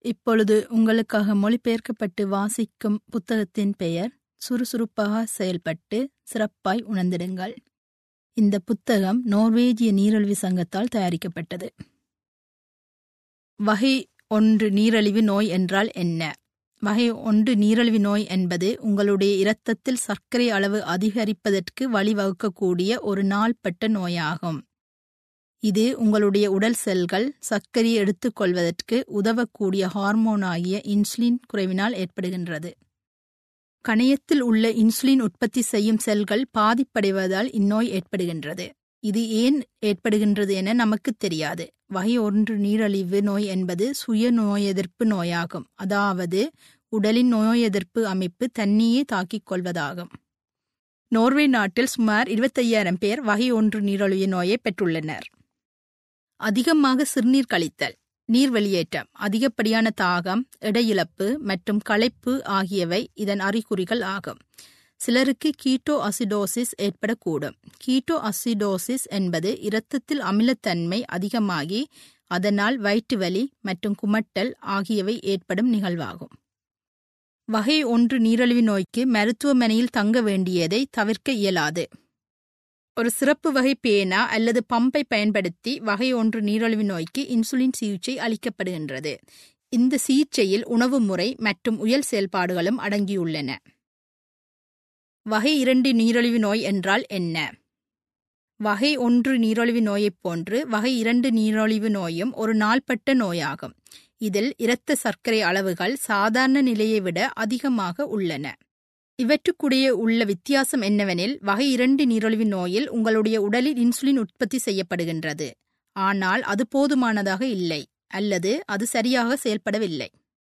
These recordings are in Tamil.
இப்பொழுது உங்களுக்காக மொழிபெயர்க்கப்பட்டு வாசிக்கும் புத்தகத்தின் பெயர் சுறுசுறுப்பாக செயல்பட்டு சிறப்பாய் உணர்ந்திடுங்கள். இந்த புத்தகம் நோர்வேஜிய நீரிழிவு சங்கத்தால் தயாரிக்கப்பட்டது. வகை 1 நீரிழிவு நோய் என்றால் என்ன? வகை 1 நீரிழிவு நோய் என்பது உங்களுடைய இரத்தத்தில் சர்க்கரை அளவு அதிகரிப்பதற்கு வழிவகுக்கக்கூடிய ஒரு நாள்பட்ட நோயாகும். இது உங்களுடைய உடல் செல்கள் சர்க்கரையை எடுத்துக்கொள்வதற்கு உதவக்கூடிய ஹார்மோனாகிய இன்சுலின் குறைவினால் ஏற்படுகின்றது. கணையத்தில் உள்ள இன்சுலின் உற்பத்தி செய்யும் செல்கள் பாதிப்படைவதால் இந்நோய் ஏற்படுகின்றது. இது ஏன் ஏற்படுகின்றது என நமக்கு தெரியாது. வகை 1 நீரிழிவு நோய் என்பது சுய நோயெதிர்ப்பு நோயாகும். அதாவது உடலின் நோய் எதிர்ப்பு அமைப்பு தன்னையே தாக்கிக் கொள்வதாகும். நோர்வே நாட்டில் சுமார் 25,000 பேர் வகை 1 நீரிழிவு நோயை பெற்றுள்ளனர். அதிகமாக சிறுநீர் கழித்தல், நீர் வெளியேற்றம், அதிகப்படியான தாகம், எடை இழப்பு மற்றும் களைப்பு ஆகியவை இதன் அறிகுறிகள் ஆகும். சிலருக்கு கீட்டோ அசிடோசிஸ் ஏற்படக்கூடும். கீட்டோ அசிடோசிஸ் என்பது இரத்தத்தில் அமிலத்தன்மை அதிகமாகி அதனால் வயிற்று வலி மற்றும் குமட்டல் ஆகியவை ஏற்படும் நிகழ்வாகும். வகை 1 நீரிழிவு நோய்க்கு மருத்துவமனையில் தங்க வேண்டியதை தவிர்க்க இயலாது. ஒரு சிறப்பு வகை பேனா அல்லது பம்பை பயன்படுத்தி வகை 1 நீரிழிவு நோய்க்கு இன்சுலின் சிகிச்சை அளிக்கப்படுகின்றது. இந்த சிகிச்சையில் உணவு முறை மற்றும் உயல் செயல்பாடுகளும் அடங்கியுள்ளன. வகை 2 நீரிழிவு நோய் என்றால் என்ன? வகை 1 நீரிழிவு நோயைப் போன்று வகை 2 நீரிழிவு நோயும் ஒரு நாள்பட்ட நோயாகும். இதில் இரத்த சர்க்கரை அளவுகள் சாதாரண நிலையை விட அதிகமாக உள்ளன. இவற்றுக்குடைய உள்ள வித்தியாசம் என்னவெனில், வகை 2 நீரிழிவு நோயில் உங்களுடைய உடலில் இன்சுலின் உற்பத்தி செய்யப்படுகின்றது. ஆனால் அது போதுமானதாக இல்லை அல்லது அது சரியாக செயல்படவில்லை.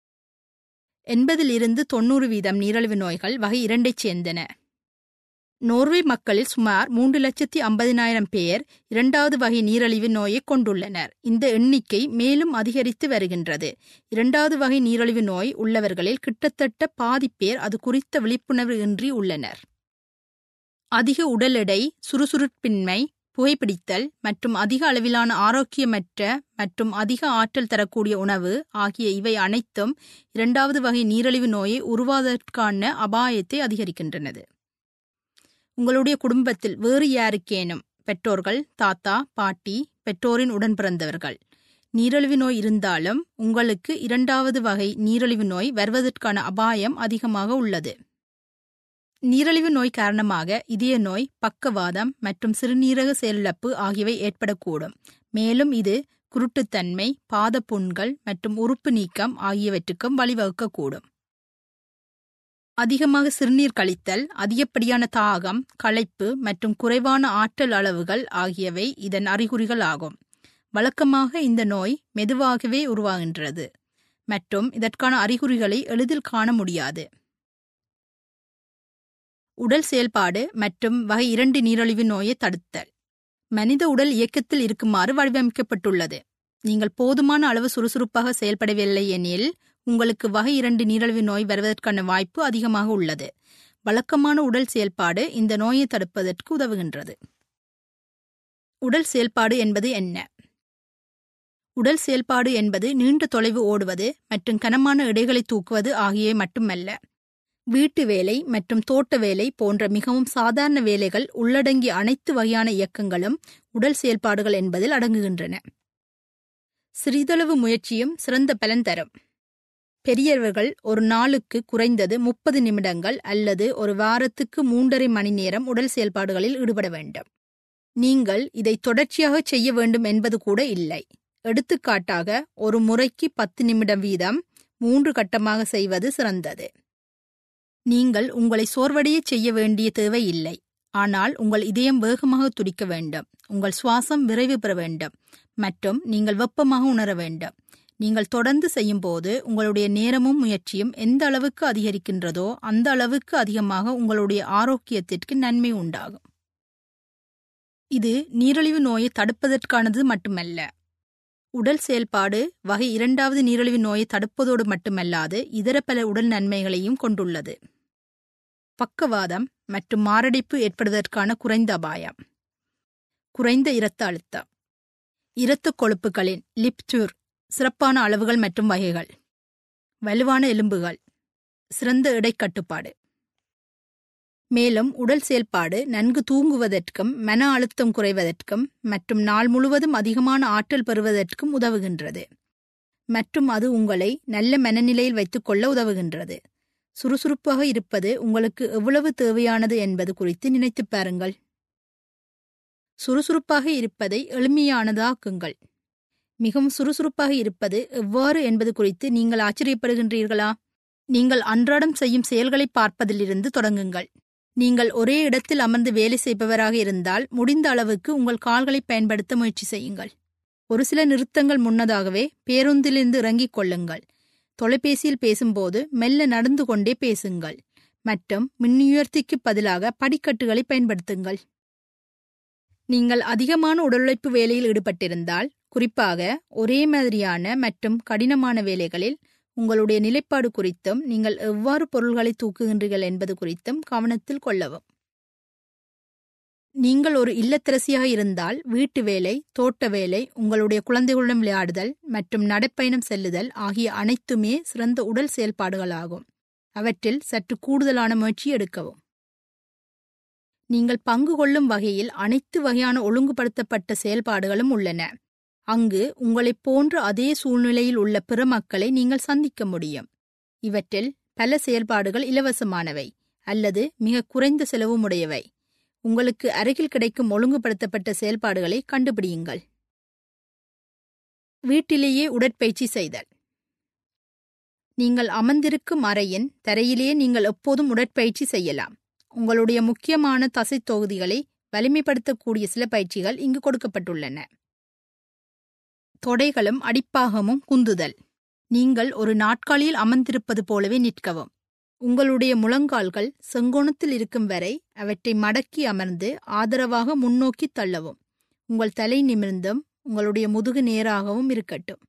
80-90% நீரிழிவு நோய்கள் வகை 2ஐச் சேர்ந்தன. நோர்வே மக்களில் சுமார் 3,50,000 பேர் 2வது வகை நீரிழிவு நோயை கொண்டுள்ளனர். இந்த எண்ணிக்கை மேலும் அதிகரித்து வருகின்றது. 2வது வகை நீரிழிவு நோய் உள்ளவர்களில் கிட்டத்தட்ட பாதி பேர் அது குறித்த விழிப்புணர்வு இன்றி உள்ளனர். அதிக உடல் எடை, சுறுசுறுப்பின்மை, புகைப்பிடித்தல் மற்றும் அதிக அளவிலான ஆரோக்கியமற்ற மற்றும் அதிக ஆற்றல் தரக்கூடிய உணவு ஆகிய இவை அனைத்தும் 2வது வகை நீரிழிவு நோயை உருவாவதற்கான அபாயத்தை அதிகரிக்கின்றன. உங்களுடைய குடும்பத்தில் வேறு யாருக்கேனும் பெற்றோர்கள், தாத்தா, பாட்டி, பெற்றோரின் உடன் பிறந்தவர்கள் நீரிழிவு நோய் இருந்தாலும் உங்களுக்கு 2வது வகை நீரிழிவு நோய் வருவதற்கான அபாயம் அதிகமாக உள்ளது. நீரிழிவு நோய் காரணமாக இதய நோய், பக்கவாதம் மற்றும் சிறுநீரக செயலிழப்பு ஆகியவை ஏற்படக்கூடும். மேலும் இது குருட்டுத்தன்மை, பாதப்புண்கள் மற்றும் உறுப்பு நீக்கம் ஆகியவற்றுக்கும் வழிவகுக்கக்கூடும். அதிகமாக சிறுநீர் கழித்தல், அதிகப்படியான தாகம், களைப்பு மற்றும் குறைவான ஆற்றல் அளவுகள் ஆகியவை இதன் அறிகுறிகள் ஆகும். வழக்கமாக இந்த நோய் மெதுவாகவே உருவாகின்றது மற்றும் இதற்கான அறிகுறிகளை எளிதில் காண முடியாது. உடல் செயல்பாடு மற்றும் வகை 2 நீரிழிவு நோயை தடுத்தல். மனித உடல் இயக்கத்தில் இருக்குமாறு வடிவமைக்கப்பட்டுள்ளது. நீங்கள் போதுமான அளவு சுறுசுறுப்பாக செயல்படவில்லை எனில் உங்களுக்கு வகை 2 நீரிழிவு நோய் வருவதற்கான வாய்ப்பு அதிகமாக உள்ளது. வழக்கமான உடல் செயல்பாடு இந்த நோயை தடுப்பதற்கு உதவுகின்றது. உடல் செயல்பாடு என்பது என்ன? உடல் செயல்பாடு என்பது நீண்ட தொலைவு ஓடுவது மற்றும் கனமான எடைகளை தூக்குவது ஆகியவை மட்டுமல்ல. வீட்டு வேலை மற்றும் தோட்ட வேலை போன்ற மிகவும் சாதாரண வேலைகள் உள்ளடங்கிய அனைத்து வகையான இயக்கங்களும் உடல் செயல்பாடுகள் என்பதில் அடங்குகின்றன. சிறிதளவு முயற்சியும் சிறந்த பலன் தரும். பெரியவர்கள் ஒரு நாளுக்கு குறைந்தது 30 நிமிடங்கள் அல்லது ஒரு வாரத்துக்கு 3.5 மணி நேரம் உடல் செயல்பாடுகளில் ஈடுபட வேண்டும். நீங்கள் இதை தொடர்ச்சியாக செய்ய வேண்டும் என்பது கூட இல்லை. எடுத்துக்காட்டாக, ஒரு முறைக்கு 10 நிமிடம் வீதம் 3 கட்டமாக செய்வது சிறந்தது. நீங்கள் உங்களை சோர்வடைய செய்ய வேண்டிய தேவை இல்லை. ஆனால் உங்கள் இதயம் வேகமாக துடிக்க வேண்டும், உங்கள் சுவாசம் விரைவு பெற வேண்டும் மற்றும் நீங்கள் வெப்பமாக உணர வேண்டும். நீங்கள் தொடர்ந்து செய்யும்போது உங்களுடைய நேரமும் முயற்சியும் எந்த அளவுக்கு அதிகரிக்கின்றதோ அந்த அளவுக்கு அதிகமாக உங்களுடைய ஆரோக்கியத்திற்கு நன்மை உண்டாகும். இது நீரிழிவு நோயை தடுப்பதற்கானது மட்டுமல்ல. உடல் செயல்பாடு வகை 2வது நீரிழிவு நோயை தடுப்பதோடு மட்டுமல்லாது இதர பல உடல் நன்மைகளையும் கொண்டுள்ளது. பக்கவாதம் மற்றும் மாரடைப்பு ஏற்படுவதற்கான குறைந்த அபாயம். குறைந்த இரத்த அழுத்தம். இரத்த கொழுப்புகளின் லிப்டூர் சிறப்பான அளவுகள் மற்றும் வகைகள். வலுவான எலும்புகள், சிறந்த எடை கட்டுப்பாடு. மேலும் உடல் செயல்பாடு நன்கு தூங்குவதற்கும் மன அழுத்தம் குறைவதற்கும் மற்றும் நாள் முழுவதும் அதிகமான ஆற்றல் பெறுவதற்கும் உதவுகின்றது. மற்றும் அது உங்களை நல்ல மனநிலையில் வைத்துக்கொள்ள உதவுகின்றது. சுறுசுறுப்பாக இருப்பது உங்களுக்கு எவ்வளவு தேவையானது என்பது குறித்து நினைத்துப் பாருங்கள். சுறுசுறுப்பாக இருப்பதை எளிமையானதாக்குங்கள். மிகவும் சுறுசுறுப்பாக இருப்பது எவ்வாறு என்பது குறித்து நீங்கள் ஆச்சரியப்படுகின்றீர்களா? நீங்கள் அன்றாடம் செய்யும் செயல்களை பார்ப்பதிலிருந்து தொடங்குங்கள். நீங்கள் ஒரே இடத்தில் அமர்ந்து வேலை செய்பவராக இருந்தால் முடிந்த அளவுக்கு உங்கள் கால்களை பயன்படுத்த முயற்சி செய்யுங்கள். ஒரு சில நிறுத்தங்கள் முன்னதாகவே பேருந்திலிருந்து இறங்கிக் கொள்ளுங்கள். தொலைபேசியில் பேசும்போது மெல்ல நடந்து கொண்டே பேசுங்கள் மற்றும் மின்னுயர்த்திக்கு பதிலாக படிக்கட்டுகளை பயன்படுத்துங்கள். நீங்கள் அதிகமான உடலுழைப்பு வேலையில் ஈடுபட்டிருந்தால், குறிப்பாக ஒரே மாதிரியான மற்றும் கடினமான வேலைகளில், உங்களுடைய நிலைப்பாடு குறித்தும் நீங்கள் எவ்வாறு பொருள்களை தூக்குகின்றீர்கள் என்பது குறித்தும் கவனத்தில் கொள்ளவும். நீங்கள் ஒரு இல்லத்தரசியாக இருந்தால் வீட்டு வேலை, தோட்ட வேலை, உங்களுடைய குழந்தைகளுடன் விளையாடுதல் மற்றும் நடைப்பயணம் செல்லுதல் ஆகிய அனைத்துமே சிறந்த உடல் செயல்பாடுகளாகும். அவற்றில் சற்று கூடுதலான முயற்சி எடுக்கவும். நீங்கள் பங்கு கொள்ளும் வகையில் அனைத்து வகையான ஒழுங்குபடுத்தப்பட்ட செயல்பாடுகளும் உள்ளன. அங்கு உங்களைப் போன்ற அதே சூழ்நிலையில் உள்ள பிற மக்களை நீங்கள் சந்திக்க முடியும். இவற்றில் பல செயல்பாடுகள் இலவசமானவை அல்லது மிக குறைந்த செலவும் உடையவை. உங்களுக்கு அருகில் கிடைக்கும் ஒழுங்குபடுத்தப்பட்ட செயல்பாடுகளை கண்டுபிடியுங்கள். வீட்டிலேயே உடற்பயிற்சி செய்தல். நீங்கள் அமர்ந்திருக்கும் அறையின் தரையிலேயே நீங்கள் எப்போதும் உடற்பயிற்சி செய்யலாம். உங்களுடைய முக்கியமான தசை தொகுதிகளை வலிமைப்படுத்தக்கூடிய சில பயிற்சிகள் இங்கு கொடுக்கப்பட்டுள்ளன. தொடைகளும் அடிப்பாகமும் குந்துதல். நீங்கள் ஒரு நாற்காலியில் அமர்ந்திருப்பது போலவே நிற்கவும். உங்களுடைய முழங்கால்கள் செங்கோணத்தில் இருக்கும் வரை அவற்றை மடக்கி அமர்ந்து ஆதரவாக முன்னோக்கி தள்ளவும். உங்கள் தலை நிமிர்ந்தும் உங்களுடைய முதுகு நேராகவும் இருக்கட்டும்.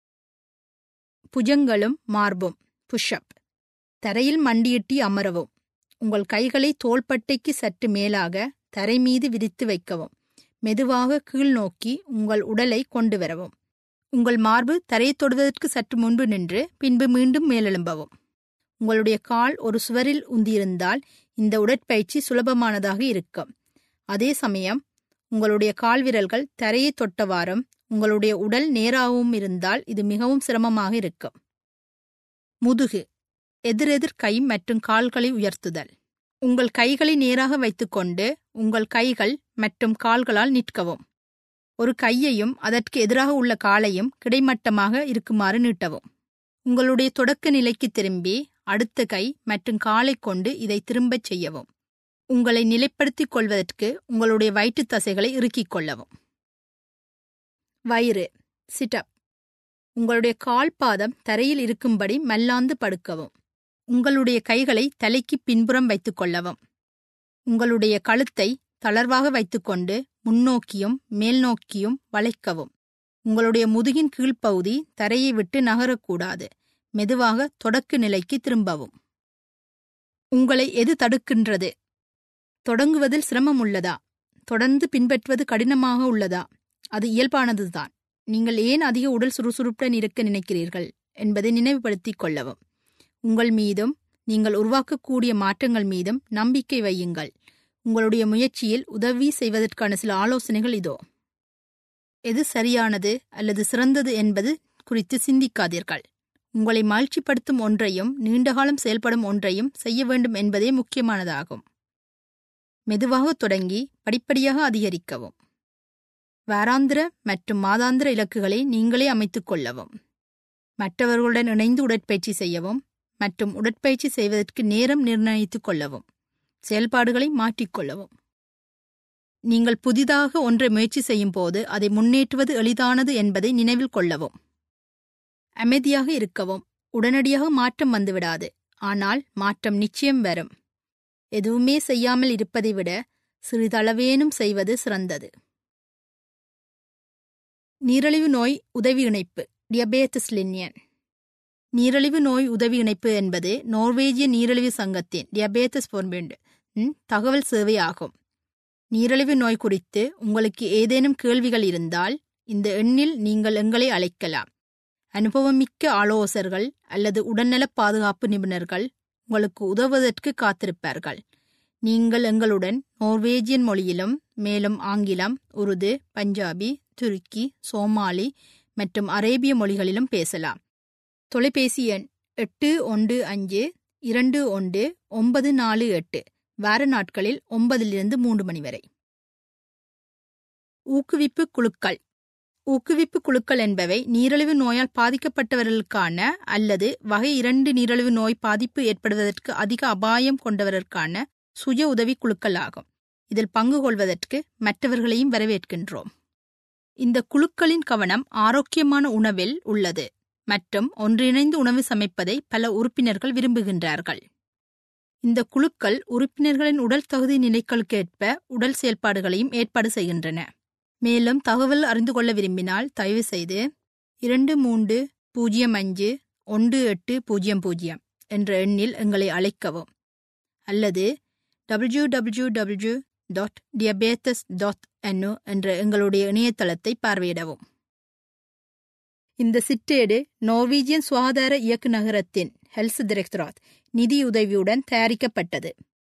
புஜங்களும் மார்பும் புஷ்அப். தரையில் மண்டியிட்டி அமரவும். உங்கள் கைகளை தோள்பட்டைக்கு சற்று மேலாக தரை மீது விரித்து வைக்கவும். மெதுவாக கீழ் நோக்கி உங்கள் உடலை கொண்டு வரவும். உங்கள் மார்பு தரையை தொடுவதற்கு சற்று முன்பு நின்று பின்பு மீண்டும் மேலெழும்பவும். உங்களுடைய கால் ஒரு சுவரில் உந்தியிருந்தால் இந்த உடற்பயிற்சி சுலபமானதாக இருக்கும். அதே சமயம் உங்களுடைய கால் விரல்கள் தரையை தொட்டவாறும் உங்களுடைய உடல் நேராகவும் இருந்தால் இது மிகவும் சிரமமாக இருக்கும். முதுகு, எதிரெதிர் கை மற்றும் கால்களை உயர்த்துதல். உங்கள் கைகளை நேராக வைத்துக்கொண்டு உங்கள் கைகள் மற்றும் கால்களால் நிற்கவும். ஒரு கையையும் அதற்கு எதிராக உள்ள காலையும் கிடைமட்டமாக இருக்குமாறு நீட்டவும். உங்களுடைய தொடக்க நிலைக்கு திரும்பி அடுத்த கை மற்றும் காலை கொண்டு இதை திரும்பச் செய்யவும். உங்களை நிலைப்படுத்திக் கொள்வதற்கு உங்களுடைய வயிற்றுத் தசைகளை இறுக்கிக் கொள்ளவும். வயிறு, சிட்அப். உங்களுடைய கால் பாதம் தரையில் இருக்கும்படி மல்லாந்து படுக்கவும். உங்களுடைய கைகளை தலைக்கு பின்புறம் வைத்துக் கொள்ளவும். உங்களுடைய கழுத்தை தளர்வாக வைத்துக்கொண்டு முன்னோக்கியும் மேல்நோக்கியும் வளைக்கவும். உங்களுடைய முதுகின் கீழ்ப்பகுதி தரையை விட்டு நகரக்கூடாது. மெதுவாக தொடக்க நிலைக்கு திரும்பவும். உங்களை எது தடுக்கின்றது? தொடங்குவதில் சிரமம் உள்ளதா? தொடர்ந்து பின்பற்றுவது கடினமாக உள்ளதா? அது இயல்பானதுதான். நீங்கள் ஏன் அதிக உடல் சுறுசுறுப்புடன் இருக்க நினைக்கிறீர்கள் என்பதை நினைவுபடுத்திக் கொள்ளவும். உங்கள் மீதும் நீங்கள் உருவாக்கக்கூடிய மாற்றங்கள் மீதும் நம்பிக்கை வையுங்கள். உங்களுடைய முயற்சியில் உதவி செய்வதற்கான சில ஆலோசனைகள் இதோ. எது சரியானது அல்லது சிறந்தது என்பது குறித்து சிந்திக்காதீர்கள். உங்களை மகிழ்ச்சிப்படுத்தும் ஒன்றையும் நீண்டகாலம் செயல்படும் ஒன்றையும் செய்ய வேண்டும் என்பதே முக்கியமானதாகும். மெதுவாக தொடங்கி படிப்படியாக அதிகரிக்கவும். வாராந்திர மற்றும் மாதாந்திர இலக்குகளை நீங்களே அமைத்துக் கொள்ளவும். மற்றவர்களுடன் இணைந்து உடற்பயிற்சி செய்யவும் மற்றும் உடற்பயிற்சி செய்வதற்கு நேரம் நிர்ணயித்துக் கொள்ளவும். செயல்பாடுகளை மாற்றிக்கொள்ளவும். நீங்கள் புதிதாக ஒன்றை முயற்சி செய்யும் போது அதை முன்னேற்றுவது எளிதானது என்பதை நினைவில் கொள்ளவும். அமைதியாக இருக்கவும். உடனடியாக மாற்றம் வந்துவிடாது, ஆனால் மாற்றம் நிச்சயம் வரும். எதுவுமே செய்யாமல் இருப்பதை விட சிறிதளவேனும் செய்வது சிறந்தது. நீரிழிவு நோய் உதவி இணைப்பு, டியபேட்டிஸ் லினியன். நீரிழிவு நோய் உதவி இணைப்பு என்பது நோர்வேஜிய நீரிழிவு சங்கத்தின் டியபேட்டிஸ் ஃபோர்பண்ட் தகவல் சேவை ஆகும். நீரிழிவு நோய் குறித்து உங்களுக்கு ஏதேனும் கேள்விகள் இருந்தால் இந்த எண்ணில் நீங்கள் எங்களை அழைக்கலாம் அனுபவமிக்க ஆலோசகர்கள் அல்லது உடல்நல பாதுகாப்பு நிபுணர்கள் உங்களுக்கு உதவுவதற்கு காத்திருப்பார்கள். நீங்கள் எங்களுடன் நோர்வேஜியன் மொழியிலும் மேலும் ஆங்கிலம், உருது, பஞ்சாபி, துருக்கி, சோமாலி மற்றும் அரேபிய மொழிகளிலும் பேசலாம். தொலைபேசி எண் 815-21-948. வார நாட்களில் 9 to 3 மணி வரை. ஊக்குவிப்பு குழுக்கள். ஊக்குவிப்பு குழுக்கள் என்பவை நீரிழிவு நோயால் பாதிக்கப்பட்டவர்களுக்கான அல்லது வகை 2 நீரிழிவு நோய் பாதிப்பு ஏற்படுவதற்கு அதிக அபாயம் கொண்டவர்களுக்கான சுய உதவி குழுக்கள் ஆகும். இதில் பங்கு கொள்வதற்கு மற்றவர்களையும் வரவேற்கின்றோம். இந்த குழுக்களின் கவனம் ஆரோக்கியமான உணவில் உள்ளது மற்றும் ஒன்றிணைந்து உணவு சமைப்பதை பல உறுப்பினர்கள் விரும்புகின்றார்கள். இந்த குழுக்கள் உறுப்பினர்களின் உடல் தகுதி நிலைகளுக்கேற்ப உடல் செயல்பாடுகளையும் ஏற்பாடு செய்கின்றன. மேலும் தகவல் அறிந்து கொள்ள விரும்பினால் தயவு செய்து 2305-1800 என்ற எண்ணில் எங்களை அழைக்கவும் அல்லது www.diabetes.nu என்ற எங்களுடைய இணையதளத்தை பார்வையிடவும். இந்த சிற்றேடு நோர்வீஜியன் சுகாதார இயக்குநரகத்தின் ஹெல்த் டைரக்டரேட் நிதியுதவியுடன் தயாரிக்கப்பட்டது.